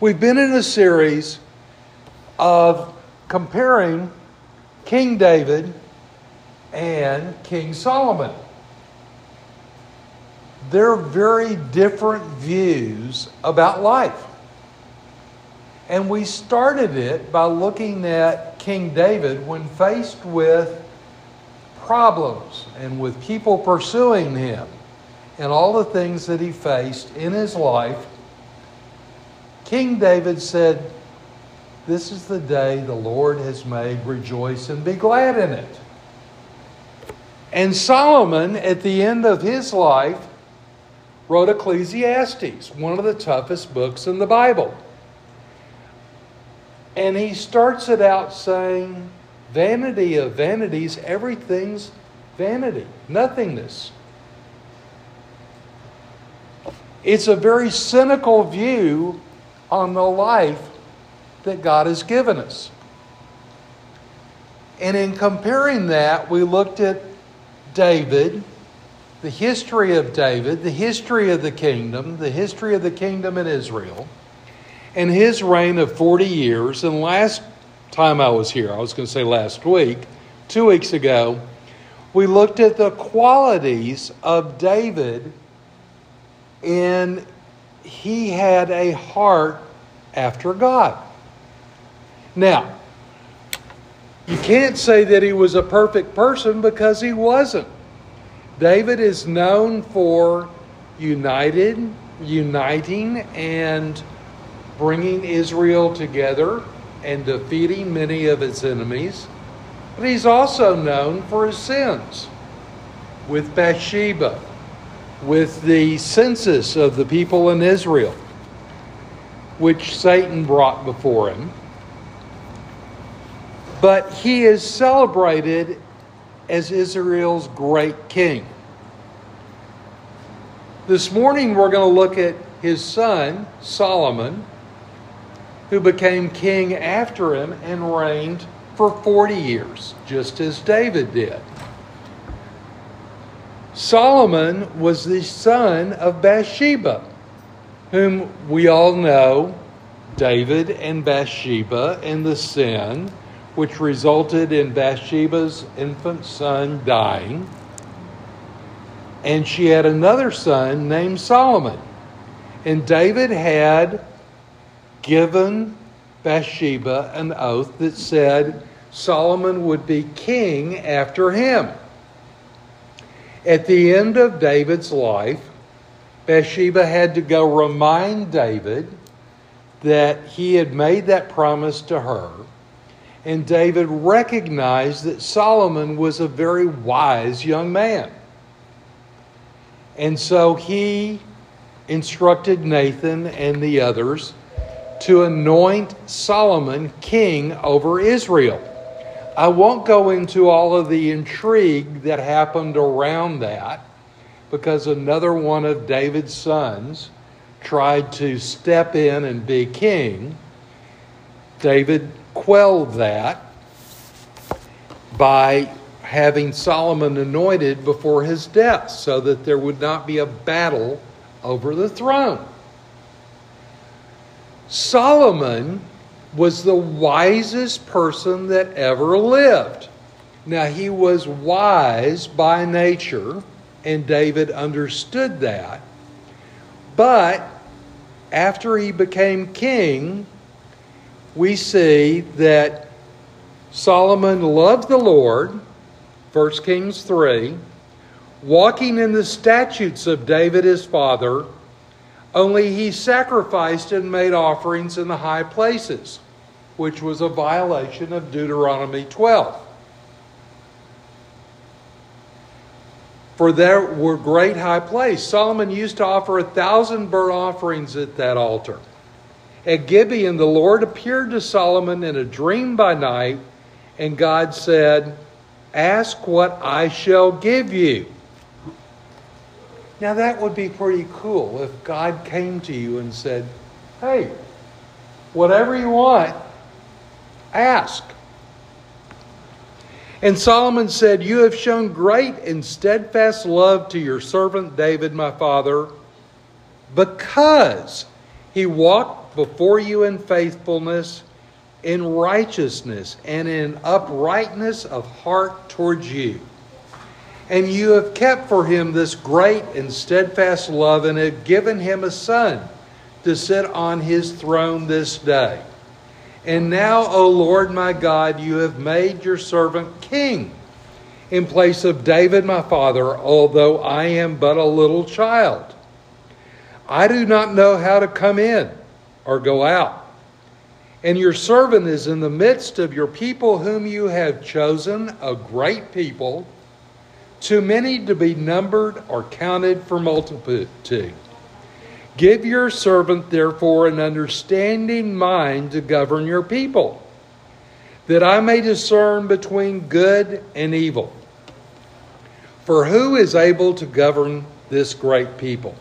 We've been in a series of comparing King David and King Solomon. They're very different views about life. And we started it by looking at King David when faced with problems and with people pursuing him and all the things that he faced in his life. King David said, "This is the day the Lord has made. Rejoice and be glad in it." And Solomon, at the end of his life, wrote Ecclesiastes, one of the toughest books in the Bible. And he starts it out saying, vanity of vanities, everything's vanity, nothingness. It's a very cynical view on the life that God has given us. And in comparing that, we looked at David, the history of David, the history of the kingdom in Israel, and his reign of 40 years. And last time I was here, I was going to say last week, 2 weeks ago, we looked at the qualities of David, and he had a heart after God. Now, you can't say that he was a perfect person because he wasn't. David is known for uniting and bringing Israel together and defeating many of its enemies. But he's also known for his sins with Bathsheba, with the census of the people in Israel, which Satan brought before him. But he is celebrated as Israel's great king. This morning we're going to look at his son, Solomon, who became king after him and reigned for 40 years, just as David did. Solomon was the son of Bathsheba, whom we all know, David and Bathsheba, and the sin which resulted in Bathsheba's infant son dying. And she had another son named Solomon. And David had given Bathsheba an oath that said Solomon would be king after him. At the end of David's life, Bathsheba had to go remind David that he had made that promise to her. And David recognized that Solomon was a very wise young man. And so he instructed Nathan and the others to anoint Solomon king over Israel. I won't go into all of the intrigue that happened around that, because another one of David's sons tried to step in and be king. David quelled that by having Solomon anointed before his death so that there would not be a battle over the throne. Solomon was the wisest person that ever lived. Now, he was wise by nature, and David understood that. But after he became king, we see that Solomon loved the Lord, 1 Kings 3, walking in the statutes of David his father, only he sacrificed and made offerings in the high places, which was a violation of Deuteronomy 12. For there were great high places. Solomon used to offer 1,000 burnt offerings at that altar. At Gibeon, the Lord appeared to Solomon in a dream by night, and God said, "Ask what I shall give you." Now that would be pretty cool if God came to you and said, "Hey, whatever you want, ask." And Solomon said, "You have shown great and steadfast love to your servant David, my father, because He walked before you in faithfulness, in righteousness, and in uprightness of heart towards you. And you have kept for him this great and steadfast love, and have given him a son to sit on his throne this day. And now, O Lord my God, you have made your servant king in place of David my father, although I am but a little child. I do not know how to come in or go out. And your servant is in the midst of your people whom you have chosen, a great people, too many to be numbered or counted for multitude. Give your servant, therefore, an understanding mind to govern your people, that I may discern between good and evil. For who is able to govern this great people?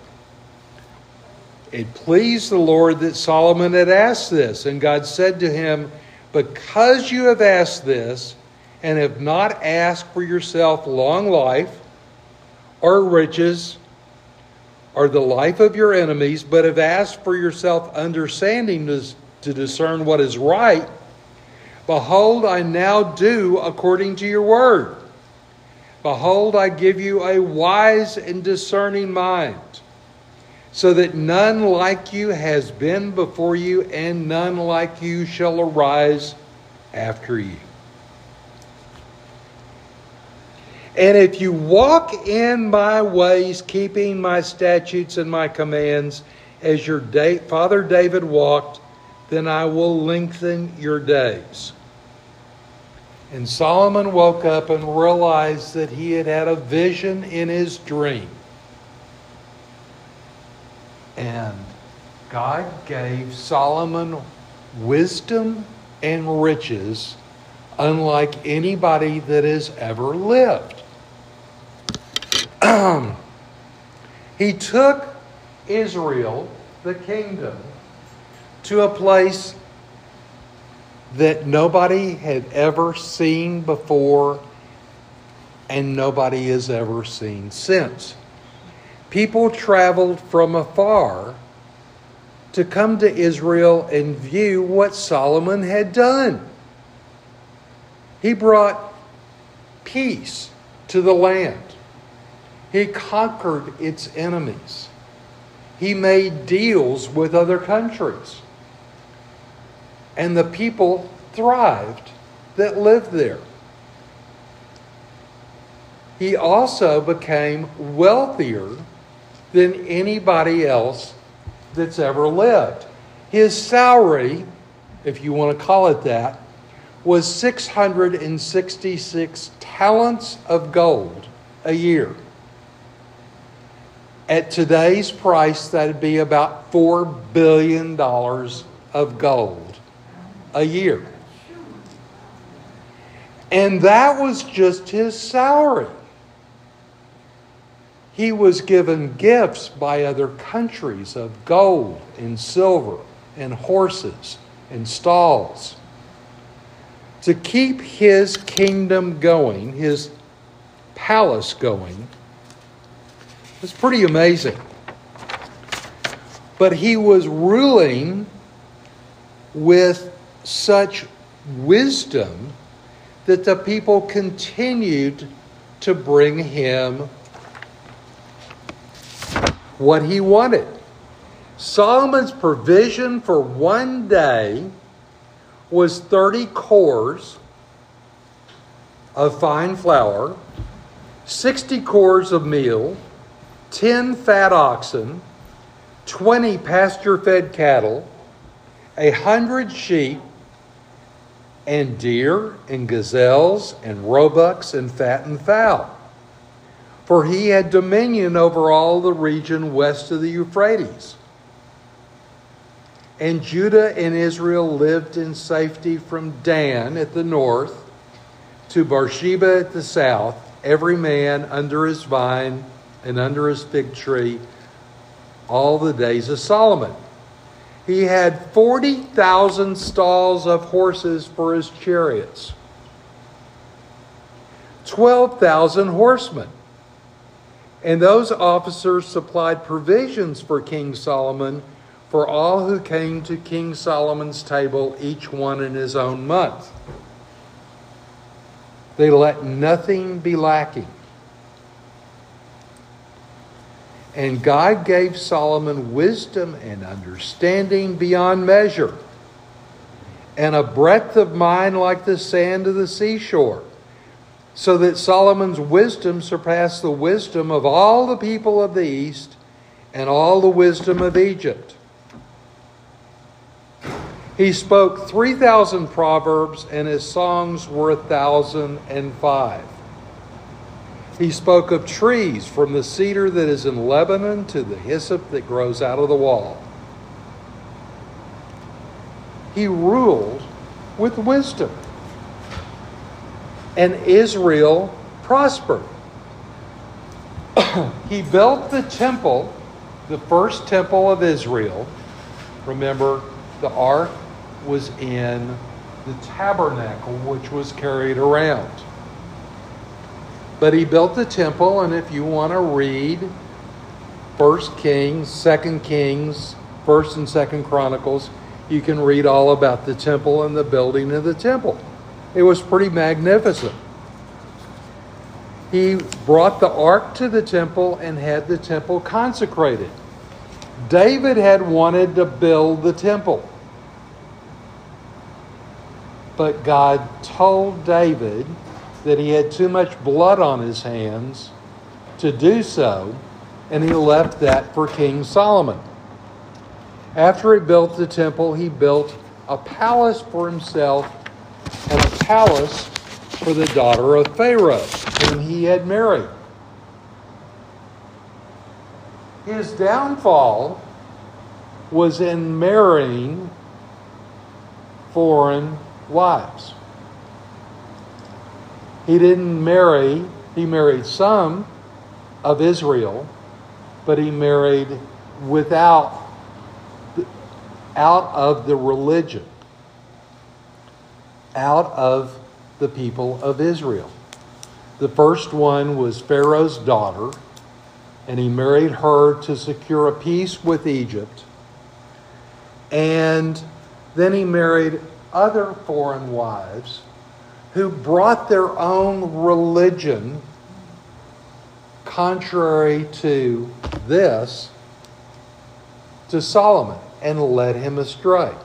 It pleased the Lord that Solomon had asked this, and God said to him, because you have asked this, and have not asked for yourself long life, or riches, or the life of your enemies, but have asked for yourself understanding to discern what is right, behold, I now do according to your word. Behold, I give you a wise and discerning mind, so that none like you has been before you, and none like you shall arise after you. And if you walk in my ways, keeping my statutes and my commands, as your father David walked, then I will lengthen your days. And Solomon woke up and realized that he had had a vision in his dream. And God gave Solomon wisdom and riches unlike anybody that has ever lived. He took Israel, the kingdom, to a place that nobody had ever seen before and nobody has ever seen since. People traveled from afar to come to Israel and view what Solomon had done. He brought peace to the land. He conquered its enemies. He made deals with other countries. And the people thrived that lived there. He also became wealthier than anybody else that's ever lived. His salary, if you want to call it that, was 666 talents of gold a year. At today's price, that'd be about $4 billion of gold a year. And that was just his salary. He was given gifts by other countries of gold and silver and horses and stalls to keep his kingdom going, his palace going. It's pretty amazing. But he was ruling with such wisdom that the people continued to bring him what he wanted. Solomon's provision for one day was 30 cores of fine flour, 60 cores of meal, 10 fat oxen, 20 pasture-fed cattle, 100 sheep, and deer, and gazelles, and roebucks, and fattened fowl. For he had dominion over all the region west of the Euphrates. And Judah and Israel lived in safety from Dan at the north to Beersheba at the south, every man under his vine and under his fig tree, all the days of Solomon. He had 40,000 stalls of horses for his chariots, 12,000 horsemen. And those officers supplied provisions for King Solomon for all who came to King Solomon's table, each one in his own month. They let nothing be lacking. And God gave Solomon wisdom and understanding beyond measure, and a breadth of mind like the sand of the seashore, so that Solomon's wisdom surpassed the wisdom of all the people of the East and all the wisdom of Egypt. He spoke 3,000 proverbs, and his songs were 1,005. He spoke of trees, from the cedar that is in Lebanon to the hyssop that grows out of the wall. He ruled with wisdom, and Israel prospered. He built the temple, the first temple of Israel. Remember, the ark was in the tabernacle, which was carried around. But he built the temple, and if you want to read 1 Kings, 2 Kings, 1 and 2 Chronicles, you can read all about the temple and the building of the temple. It was pretty magnificent. He brought the ark to the temple and had the temple consecrated. David had wanted to build the temple, but God told David that he had too much blood on his hands to do so, and he left that for King Solomon. After he built the temple, he built a palace for himself and a palace for the daughter of Pharaoh, whom he had married. His downfall was in marrying foreign wives. He married some of Israel, but he married out of the religion, out of the people of Israel. The first one was Pharaoh's daughter, and he married her to secure a peace with Egypt. And then he married other foreign wives who brought their own religion contrary to this to Solomon and led him astray.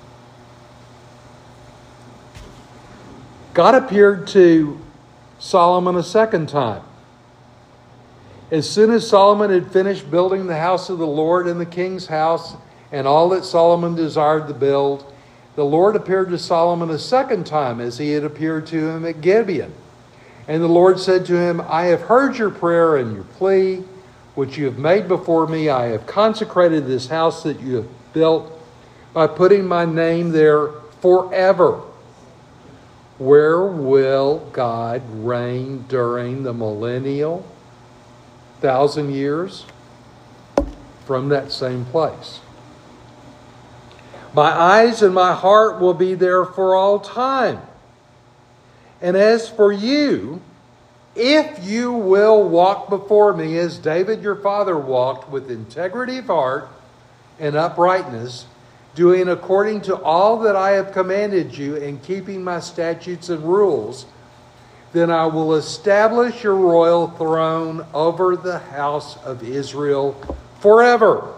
God appeared to Solomon a second time. As soon as Solomon had finished building the house of the Lord and the king's house and all that Solomon desired to build, the Lord appeared to Solomon a second time as he had appeared to him at Gibeon. And the Lord said to him, I have heard your prayer and your plea, which you have made before me. I have consecrated this house that you have built by putting my name there forever. Where will God reign during the millennial 1,000 years? From that same place. My eyes and my heart will be there for all time. And as for you, if you will walk before me as David your father walked, with integrity of heart and uprightness, doing according to all that I have commanded you and keeping my statutes and rules, then I will establish your royal throne over the house of Israel forever.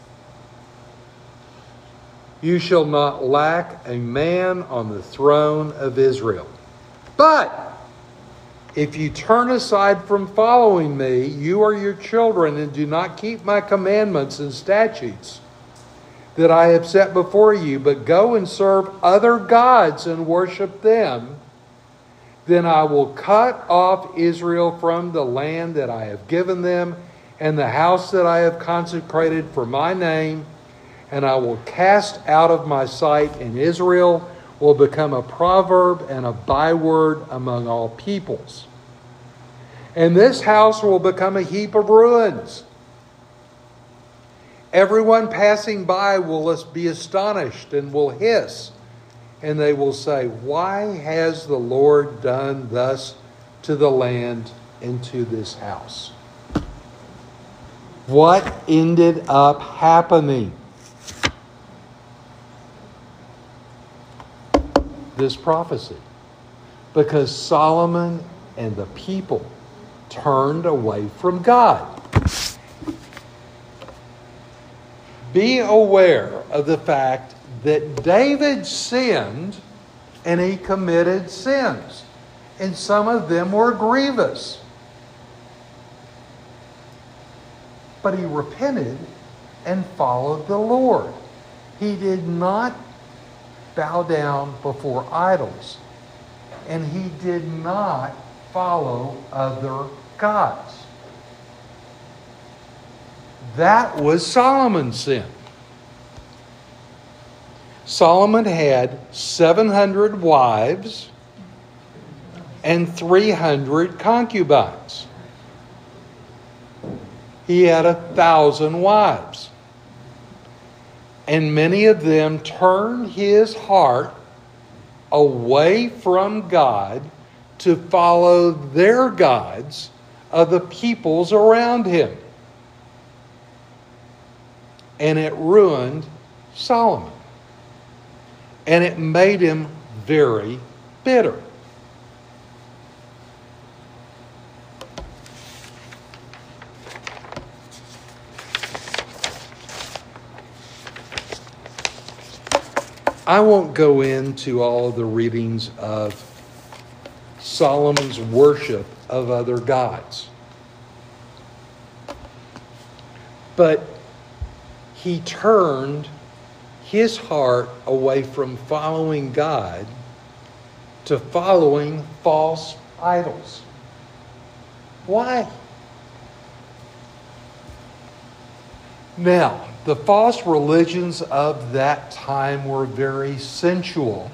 You shall not lack a man on the throne of Israel. But if you turn aside from following me, you or your children, and do not keep my commandments and statutes that I have set before you, but go and serve other gods and worship them, then I will cut off Israel from the land that I have given them and the house that I have consecrated for my name, and I will cast out of my sight, and Israel will become a proverb and a byword among all peoples. And this house will become a heap of ruins. Everyone passing by will be astonished and will hiss, and they will say, why has the Lord done thus to the land and to this house? What ended up happening? this prophecy because Solomon and the people turned away from God. Be aware of the fact that David sinned and he committed sins, and some of them were grievous. But he repented and followed the Lord. He did not bow down before idols, and he did not follow other gods. That was Solomon's sin. Solomon had 700 wives and 300 concubines. He had 1,000 wives. And many of them turned his heart away from God to follow their gods of the peoples around him. And it ruined Solomon. And it made him very bitter. I won't go into all the readings of Solomon's worship of other gods. But he turned his heart away from following God to following false idols. Why? Now, the false religions of that time were very sensual,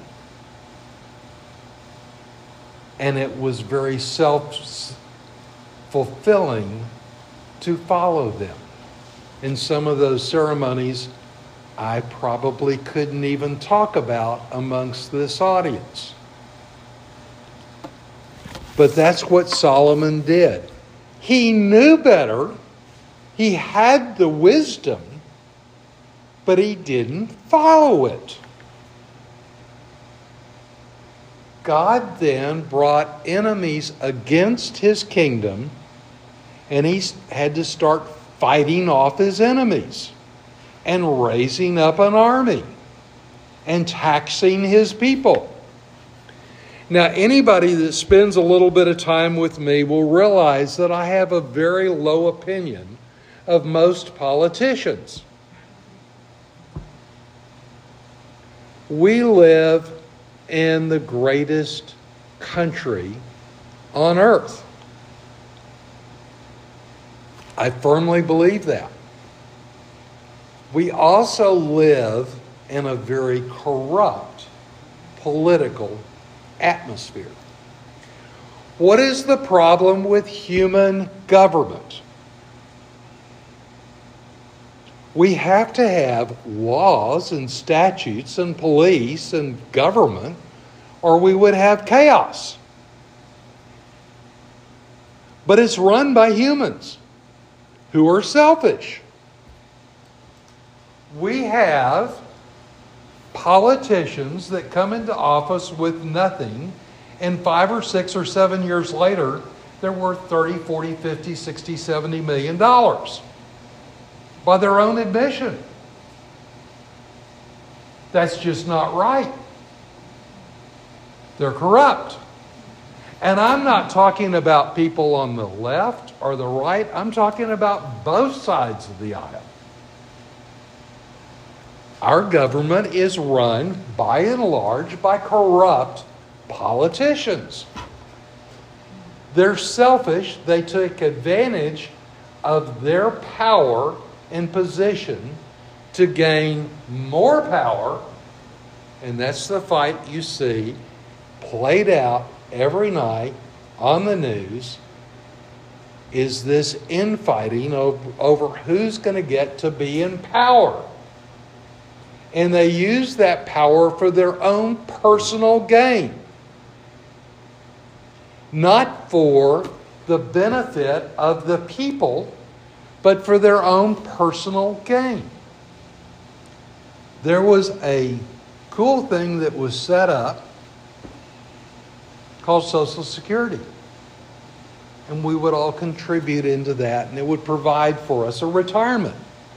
and it was very self-fulfilling to follow them. In some of those ceremonies, I probably couldn't even talk about amongst this audience. But that's what Solomon did. He knew better. He had the wisdom, but he didn't follow it. God then brought enemies against his kingdom, and he had to start fighting off his enemies and raising up an army and taxing his people. Now, anybody that spends a little bit of time with me will realize that I have a very low opinion of most politicians. We live in the greatest country on earth. I firmly believe that. We also live in a very corrupt political atmosphere. What is the problem with human government? We have to have laws and statutes and police and government, or we would have chaos. But it's run by humans who are selfish. We have politicians that come into office with nothing, and 5 or 6 or 7 years later, they're worth 30, 40, 50, 60, 70 million dollars. By their own admission. That's just not right. They're corrupt. And I'm not talking about people on the left or the right. I'm talking about both sides of the aisle. Our government is run, by and large, by corrupt politicians. They're selfish. They take advantage of their power and position to gain more power, and that's the fight you see played out every night on the news, is this infighting over who's going to get to be in power. And they use that power for their own personal gain, not for the benefit of the people, but for their own personal gain. There was a cool thing that was set up called Social Security. And we would all contribute into that, and it would provide for us a retirement.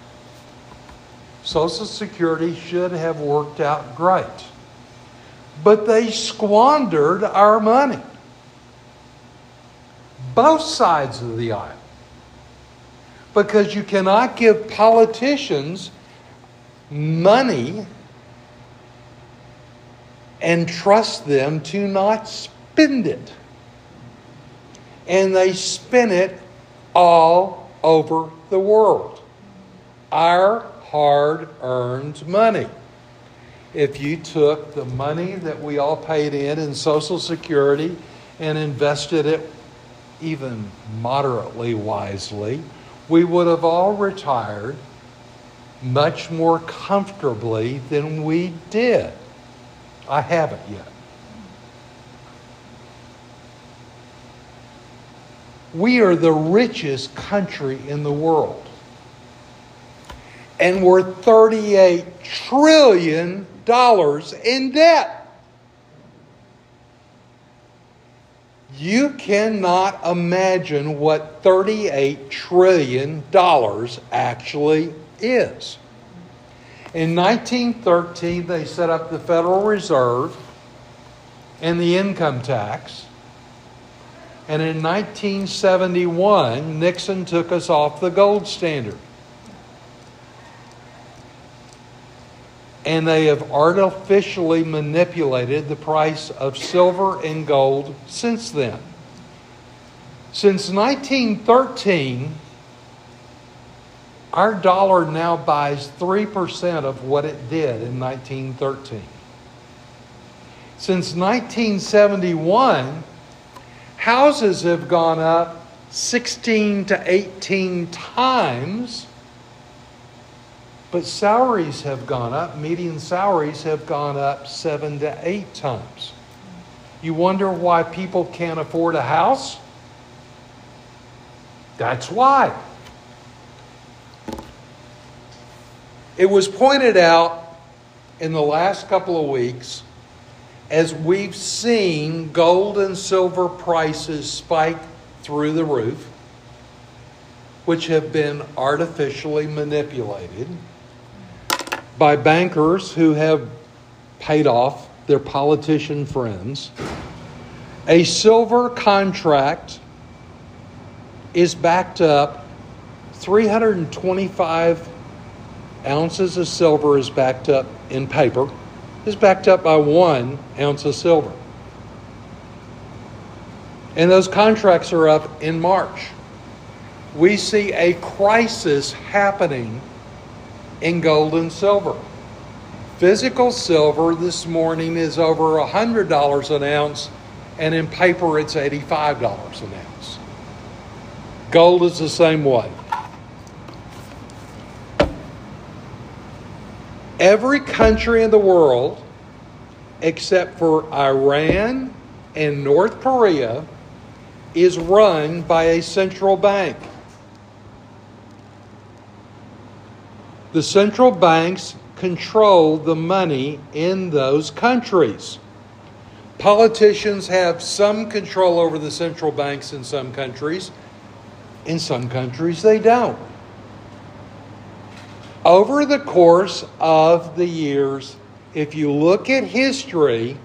Social Security should have worked out great. But they squandered our money. Both sides of the aisle. Because you cannot give politicians money and trust them to not spend it. And they spend it all over the world. Our hard-earned money. If you took the money that we all paid in Social Security and invested it even moderately wisely, we would have all retired much more comfortably than we did. I haven't yet. We are the richest country in the world. And we're $38 trillion in debt. You cannot imagine what $38 trillion actually is. In 1913, they set up the Federal Reserve and the income tax. And in 1971, Nixon took us off the gold standard. And they have artificially manipulated the price of silver and gold since then. Since 1913, our dollar now buys 3% of what it did in 1913. Since 1971, houses have gone up 16 to 18 times. But salaries have gone up. Median salaries have gone up 7 to 8 times. You wonder why people can't afford a house? That's why. It was pointed out in the last couple of weeks as we've seen gold and silver prices spike through the roof, which have been artificially manipulated by bankers who have paid off their politician friends. A silver contract is backed up. 325 ounces of silver is backed up in paper. Is backed up by 1 ounce of silver. And those contracts are up in March. We see a crisis happening in gold and silver. Physical silver this morning is over $100 an ounce, and in paper it's $85 an ounce. Gold is the same way. Every country in the world, except for Iran and North Korea, is run by a central bank. The central banks control the money in those countries. Politicians have some control over the central banks in some countries. In some countries, they don't. Over the course of the years, if you look at history,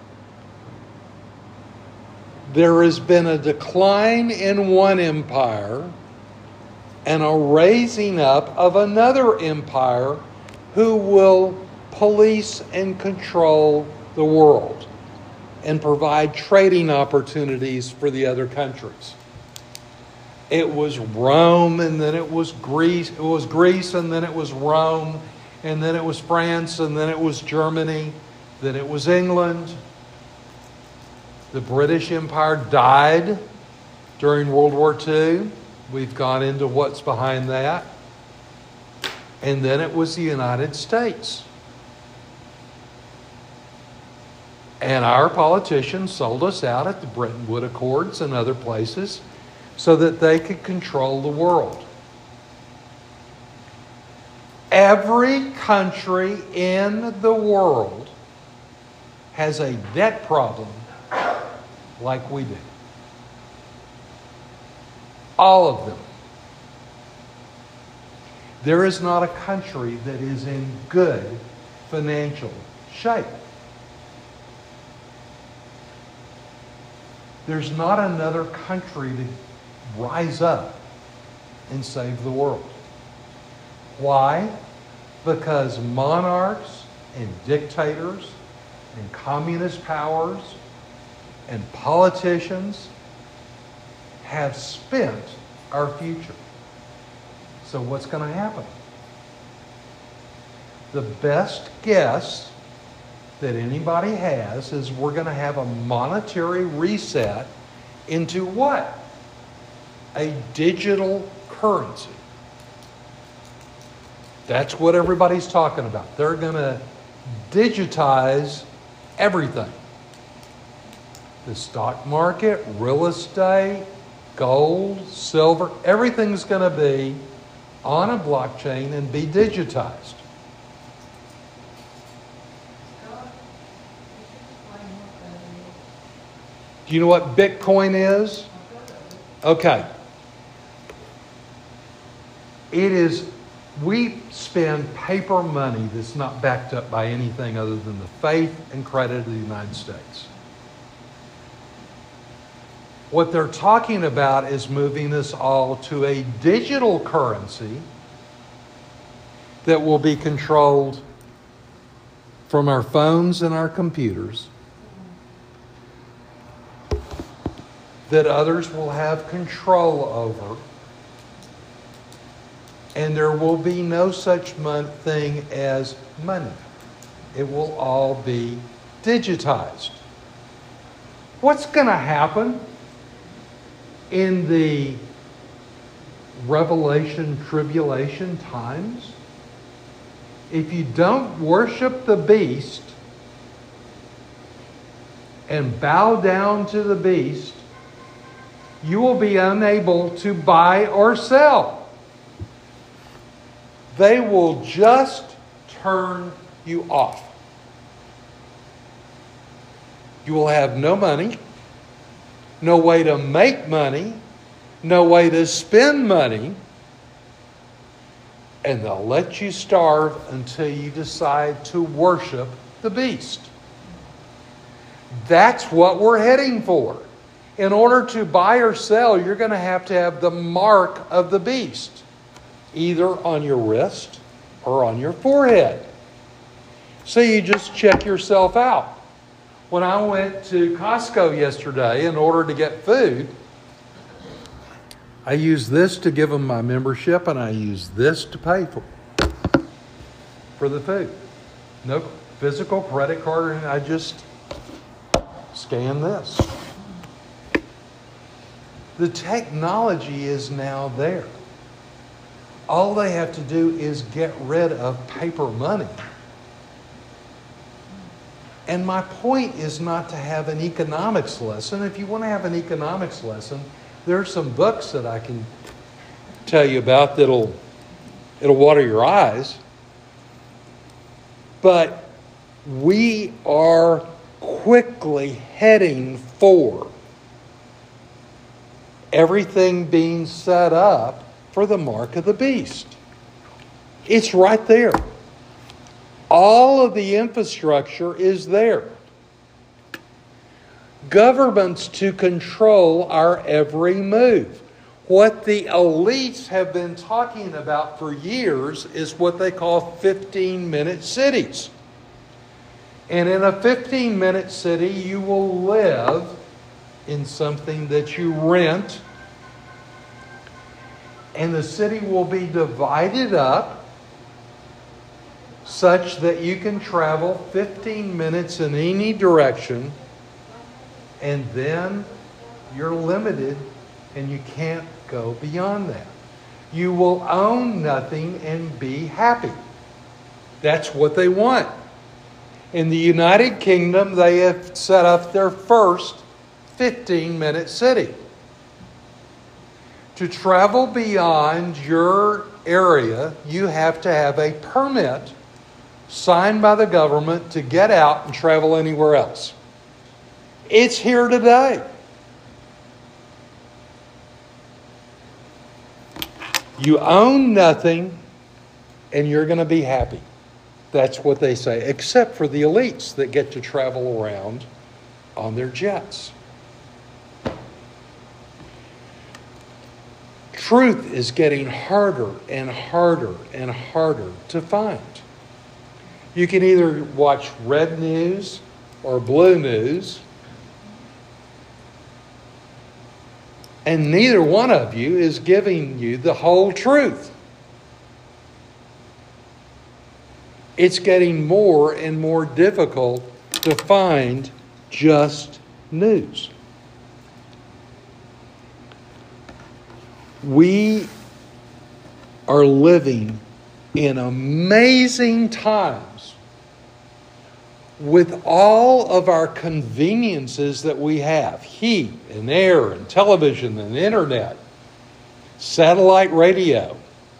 there has been a decline in one empire and a raising up of another empire who will police and control the world and provide trading opportunities for the other countries. It was Rome, and then it was Greece. It was Greece, and then it was Rome, and then it was France, and then it was Germany, then it was England. The British Empire died during World War II. We've gone into what's behind that. And then it was the United States. And our politicians sold us out at the Bretton Woods Accords and other places so that they could control the world. Every country in the world has a debt problem like we do. All of them. There is not a country that is in good financial shape. There's not another country to rise up and save the world. Why? Because monarchs and dictators and communist powers and politicians have spent our future. So what's going to happen? The best guess that anybody has is we're going to have a monetary reset into what? A digital currency. That's what everybody's talking about. They're going to digitize everything. The stock market, real estate, gold, silver, everything's going to be on a blockchain and be digitized. Do you know what Bitcoin is? Okay. It is, we spend paper money that's not backed up by anything other than the faith and credit of the United States. What they're talking about is moving us all to a digital currency that will be controlled from our phones and our computers, that others will have control over, and there will be no such thing as money. It will all be digitized. What's going to happen in the Revelation tribulation times? If you don't worship the beast and bow down to the beast, you will be unable to buy or sell. They will just turn you off. You will have no money, no way to make money, no way to spend money, and they'll let you starve until you decide to worship the beast. That's what we're heading for. In order to buy or sell, you're going to have the mark of the beast, either on your wrist or on your forehead. So you just check yourself out. When I went to Costco yesterday in order to get food, I used this to give them my membership, and I used this to pay for the food. No physical credit card, and I just scan this. The technology is now there. All they have to do is get rid of paper money. And my point is not to have an economics lesson. If you want to have an economics lesson, there are some books that I can tell you about it'll water your eyes. But we are quickly heading for everything being set up for the mark of the beast. It's right there. All of the infrastructure is there. Governments to control our every move. What the elites have been talking about for years is what they call 15-minute cities. And in a 15-minute city, you will live in something that you rent, and the city will be divided up such that you can travel 15 minutes in any direction, and then you're limited and you can't go beyond that. You will own nothing and be happy. That's what they want. In the United Kingdom, they have set up their first 15-minute city. To travel beyond your area, you have to have a permit signed by the government to get out and travel anywhere else. It's here today. You own nothing, and you're going to be happy. That's what they say, except for the elites that get to travel around on their jets. Truth is getting harder and harder and harder to find. You can either watch red news or blue news, and neither one of you is giving you the whole truth. It's getting more and more difficult to find just news. We are living in amazing times with all of our conveniences that we have. Heat and air and television and internet, satellite radio.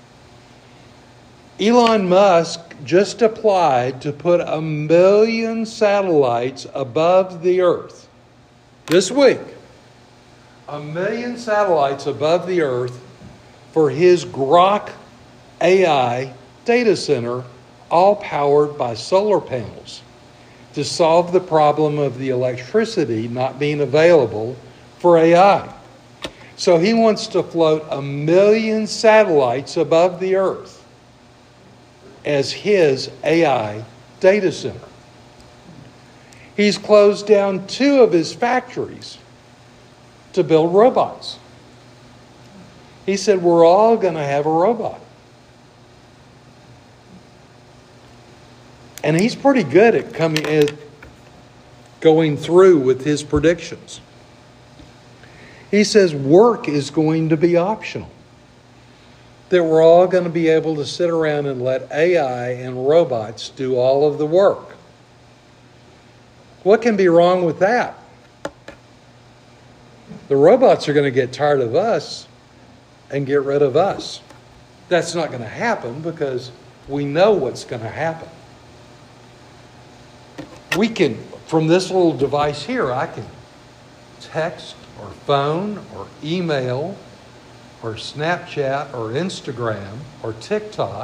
Elon Musk just applied to put 1 million satellites above the earth this week. 1 million satellites above the earth for his Grok AI data center, all powered by solar panels, to solve the problem of the electricity not being available for AI. So he wants to float 1 million satellites above the earth as his AI data center. He's closed down 2 of his factories to build robots. He said, we're all going to have a robot. And he's pretty good at going through with his predictions. He says work is going to be optional. That we're all going to be able to sit around and let AI and robots do all of the work. What can be wrong with that? The robots are going to get tired of us and get rid of us. That's not going to happen because we know what's going to happen. We can, from this little device here, I can text or phone or email or Snapchat or Instagram or TikTok.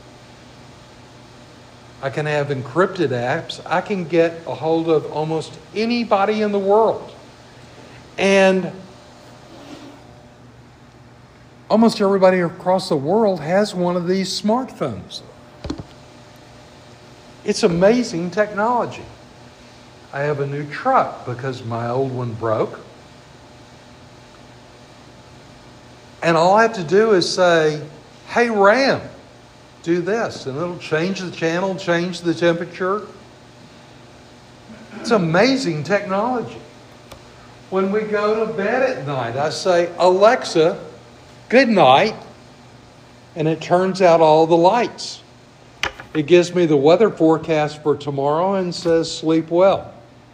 I can have encrypted apps. I can get a hold of almost anybody in the world. And almost everybody across the world has one of these smartphones. It's amazing technology. I have a new truck because my old one broke. And all I have to do is say, hey, RAM, do this. And it'll change the channel, change the temperature. It's amazing technology. When we go to bed at night, I say, Alexa, good night. And it turns out all the lights. It gives me the weather forecast for tomorrow and says, sleep well.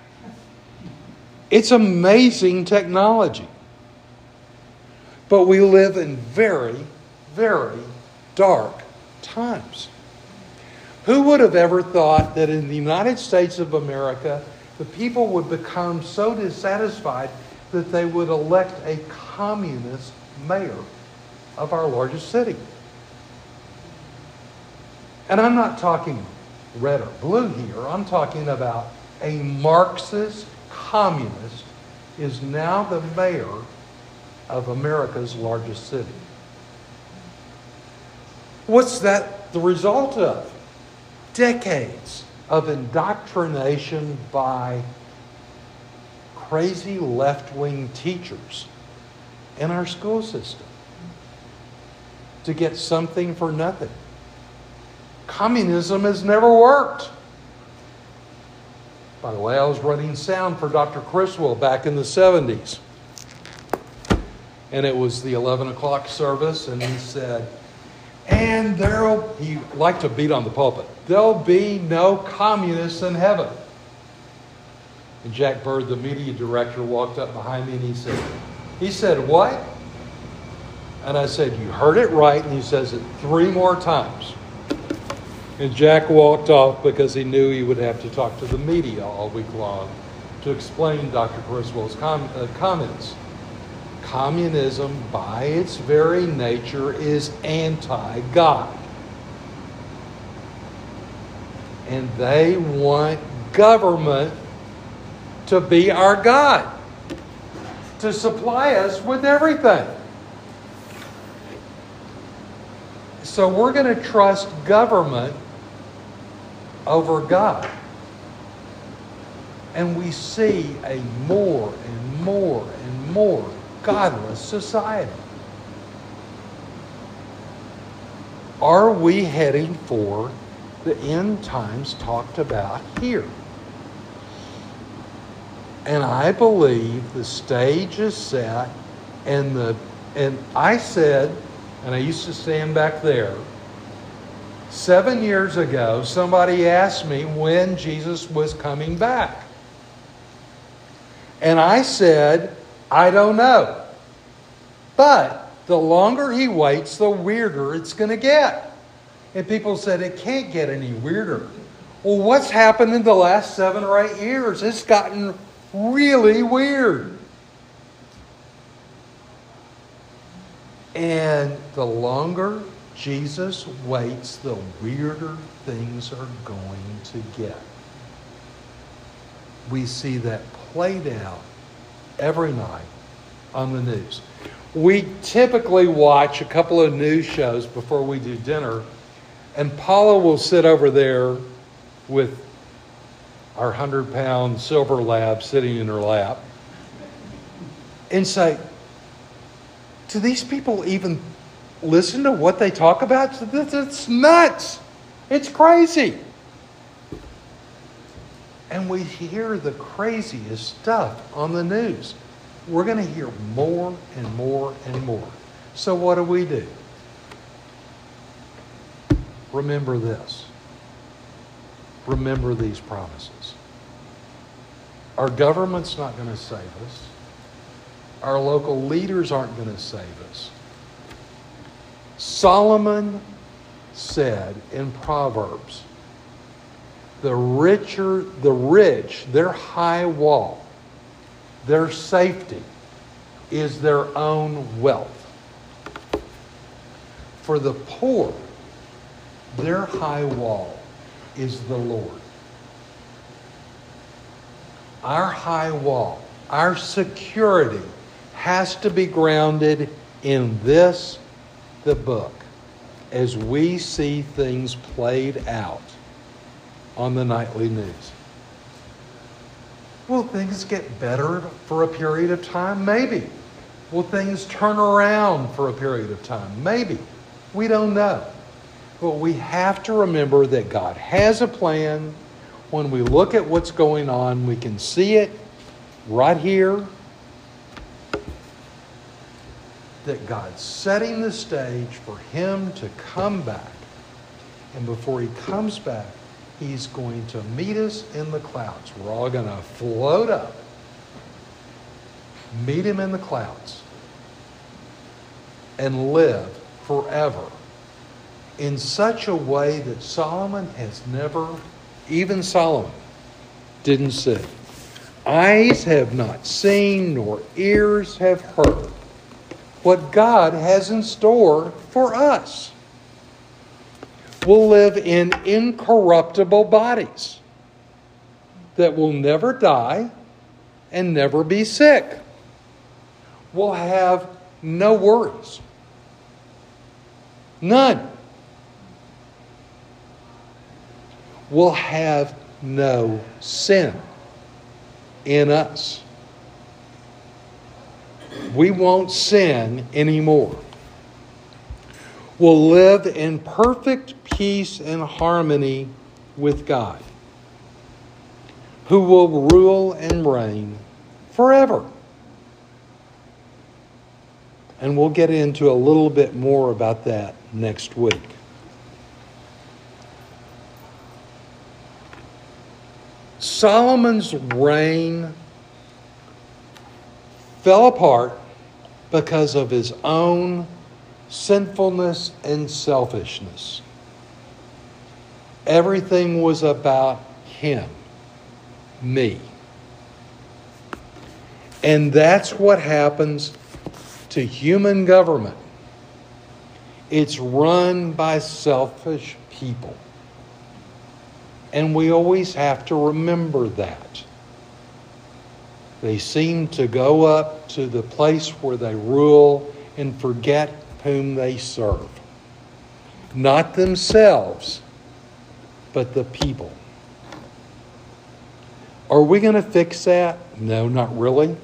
It's amazing technology. But we live in very, very dark times. Who would have ever thought that in the United States of America, the people would become so dissatisfied that they would elect a communist mayor of our largest city? And I'm not talking red or blue here. I'm talking about a Marxist communist is now the mayor of America's largest city. What's that the result of? Decades of indoctrination by crazy left-wing teachers in our school system to get something for nothing. Communism has never worked. By the way, I was running sound for Dr. Criswell back in the 70s. And it was the 11 o'clock service, and he said, and he liked to beat on the pulpit, there'll be no communists in heaven. And Jack Bird, the media director, walked up behind me and he said, what? And I said, you heard it right. And he says it 3 more times. And Jack walked off because he knew he would have to talk to the media all week long to explain Dr. Criswell's comments. communism, by its very nature, is anti-God. And they want government to be our God, to supply us with everything. So we're going to trust government over God. And we see a more and more and more godless society. Are we heading for the end times talked about here? And I believe the stage is set, and I said, and I used to stand back there, 7 years ago, somebody asked me when Jesus was coming back. And I said, I don't know. But the longer he waits, the weirder it's going to get. And people said, it can't get any weirder. Well, what's happened in the last 7 or 8 years? It's gotten really weird. And the longer Jesus waits, the weirder things are going to get. We see that played out every night on the news. We typically watch a couple of news shows before we do dinner, and Paula will sit over there with our 100-pound silver lab sitting in her lap and say, do these people even listen to what they talk about? It's nuts. It's crazy. And we hear the craziest stuff on the news. We're going to hear more and more and more. So what do? Remember this. Remember these promises. Our government's not going to save us. Our local leaders aren't going to save us. Solomon said in Proverbs, the rich, their high wall, their safety is their own wealth. For the poor, their high wall is the Lord. Our high wall, our security has to be grounded in this, the book, as we see things played out on the nightly news. Will things get better for a period of time? Maybe. Will things turn around for a period of time? Maybe. We don't know. But we have to remember that God has a plan. When we look at what's going on, we can see it right here. That God's setting the stage for him to come back. And before he comes back, he's going to meet us in the clouds. We're all going to float up, meet him in the clouds, and live forever in such a way that Solomon has never, even Solomon, didn't see. Eyes have not seen, nor ears have heard what God has in store for us. We'll live in incorruptible bodies that will never die and never be sick. We'll have no worries. None. We'll have no sin in us. We won't sin anymore. We'll live in perfect peace and harmony with God, who will rule and reign forever. And we'll get into a little bit more about that next week. Solomon's reign fell apart because of his own sinfulness and selfishness. Everything was about him, me. And that's what happens to human government. It's run by selfish people. And we always have to remember that. They seem to go up to the place where they rule and forget whom they serve. Not themselves, but the people. Are we going to fix that? No, not really.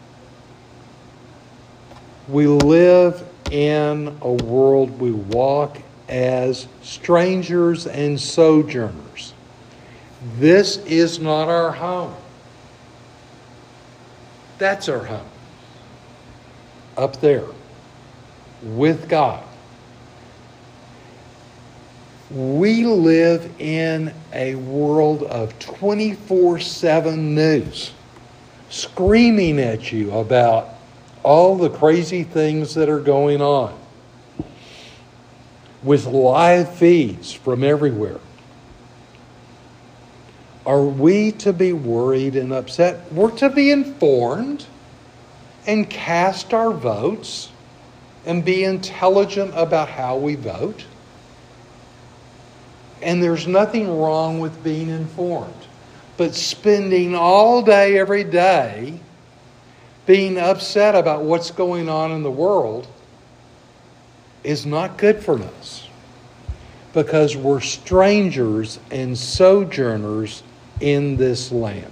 We live in a world, we walk as strangers and sojourners. This is not our home. That's our home. Up there, with God. We live in a world of 24/7 news, screaming at you about all the crazy things that are going on, with live feeds from everywhere. Are we to be worried and upset? We're to be informed and cast our votes and be intelligent about how we vote. And there's nothing wrong with being informed. But spending all day, every day, being upset about what's going on in the world is not good for us. Because we're strangers and sojourners in this land.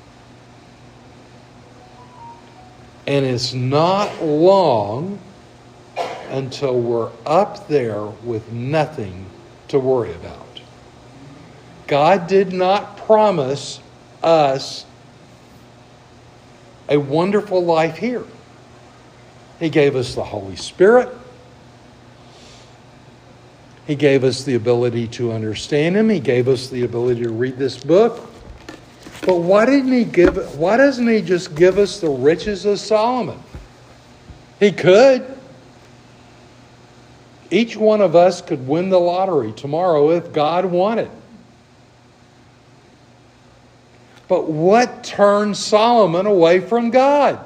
And it's not long until we're up there with nothing to worry about. God did not promise us a wonderful life here. He gave us the Holy Spirit. He gave us the ability to understand Him. He gave us the ability to read this book. But why doesn't He just give us the riches of Solomon? He could. Each one of us could win the lottery tomorrow if God wanted. But what turned Solomon away from God?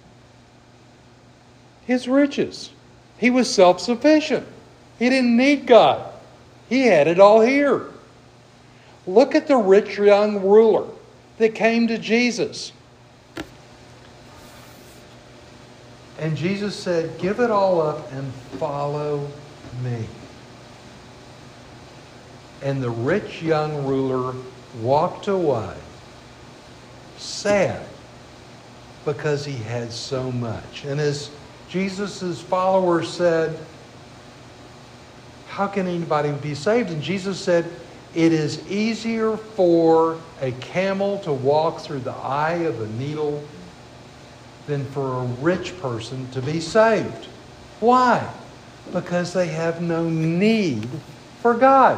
His riches. He was self-sufficient. He didn't need God. He had it all here. Look at the rich young ruler that came to Jesus. And Jesus said, "Give it all up and follow me." And the rich young ruler walked away, sad, because he had so much. And as Jesus' followers said, "How can anybody be saved?" And Jesus said, "It is easier for a camel to walk through the eye of a needle than for a rich person to be saved." Why? Because they have no need for God.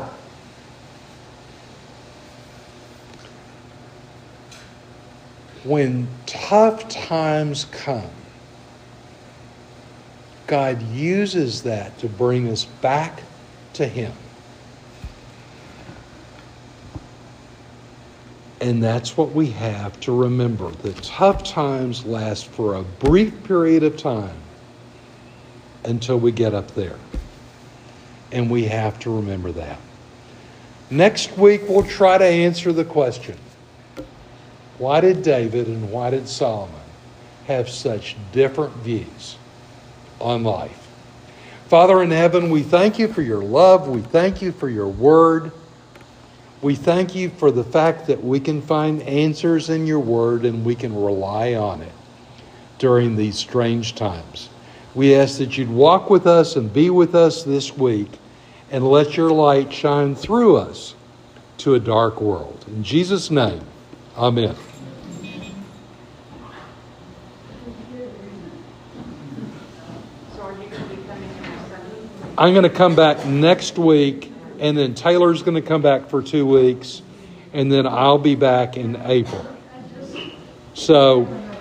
When tough times come, God uses that to bring us back to Him. And that's what we have to remember. The tough times last for a brief period of time until we get up there. And we have to remember that. Next week, we'll try to answer the question, why did David and why did Solomon have such different views on life? Father in heaven, we thank you for your love. We thank you for your word. We thank you for the fact that we can find answers in your word and we can rely on it during these strange times. We ask that you'd walk with us and be with us this week and let your light shine through us to a dark world. In Jesus' name, amen. I'm going to come back next week, and then Taylor's going to come back for 2 weeks, and then I'll be back in April. So